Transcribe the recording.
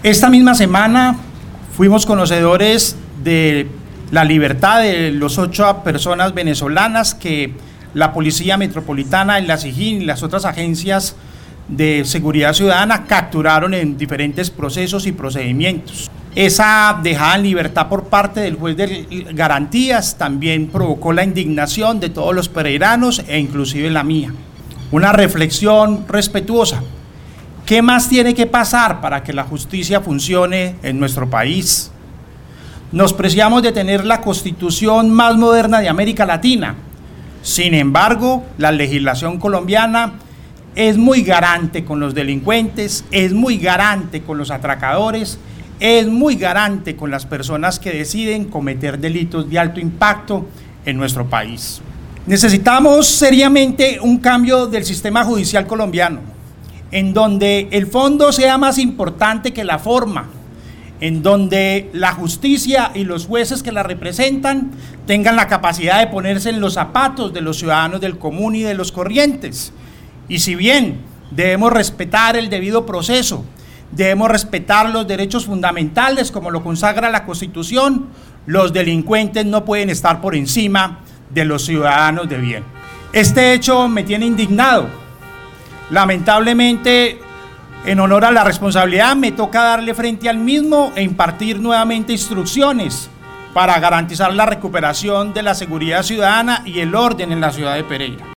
Esta misma semana fuimos conocedores de la libertad de los 8 personas venezolanas que la Policía Metropolitana, la SIJIN y las otras agencias de seguridad ciudadana capturaron en diferentes procesos y procedimientos. Esa dejada en libertad por parte del juez de garantías también provocó la indignación de todos los pereiranos e inclusive la mía. Una reflexión respetuosa. ¿Qué más tiene que pasar para que la justicia funcione en nuestro país? Nos preciamos de tener la constitución más moderna de América Latina. Sin embargo, la legislación colombiana es muy garante con los delincuentes, es muy garante con los atracadores, es muy garante con las personas que deciden cometer delitos de alto impacto en nuestro país. Necesitamos seriamente un cambio del sistema judicial colombiano, en donde el fondo sea más importante que la forma, en donde la justicia y los jueces que la representan tengan la capacidad de ponerse en los zapatos de los ciudadanos del común y de los corrientes. Y si bien debemos respetar el debido proceso, debemos respetar los derechos fundamentales como lo consagra la Constitución, los delincuentes no pueden estar por encima de los ciudadanos de bien. Este hecho me tiene indignado. Lamentablemente, en honor a la responsabilidad, me toca darle frente al mismo e impartir nuevamente instrucciones para garantizar la recuperación de la seguridad ciudadana y el orden en la ciudad de Pereira.